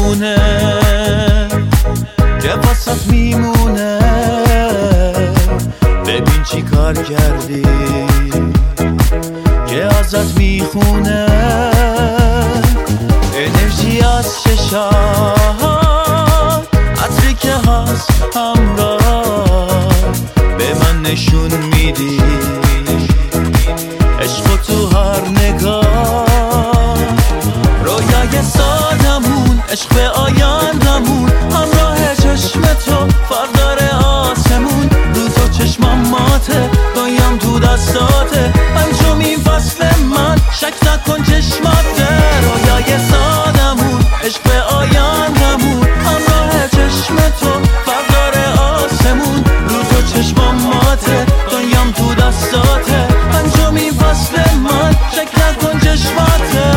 میمونه که واسط میمونه. ببین چی کار کردی که ازت میخونه. انرژی از چشات، عطری که هست همراه به من نشون میدی. عشق تو هر نگاه، رویای سادمون، عشق به آیندمون، همراه چشم تو فردار آسمون. رو تو چشمم ماته، دایم تو دستاته، پنجمین فصل من، شک نکن چشماته. رویای سادمون، عشق به آیندمون، همراه چشم تو فردار آسمون. رو تو چشمم ماته، دایم تو دستاته، پنجمین فصل من، شک نکن چشماته.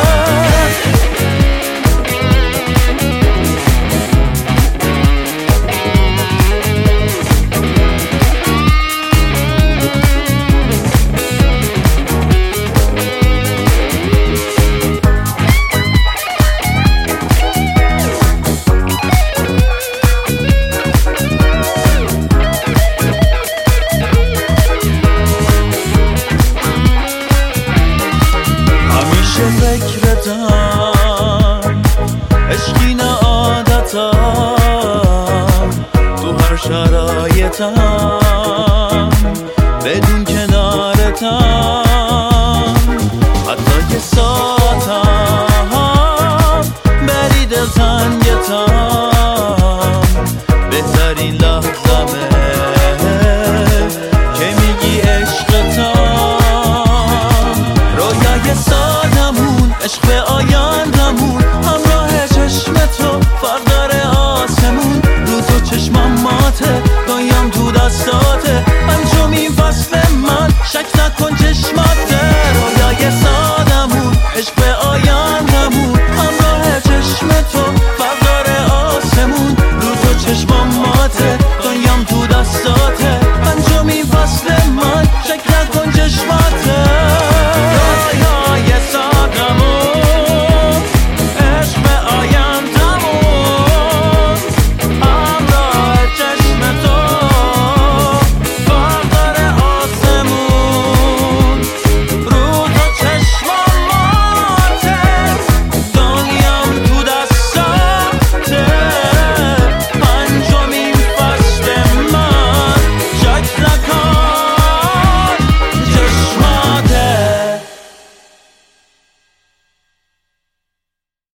فکرتم عشقی نه عادتم، تو هر شرایطم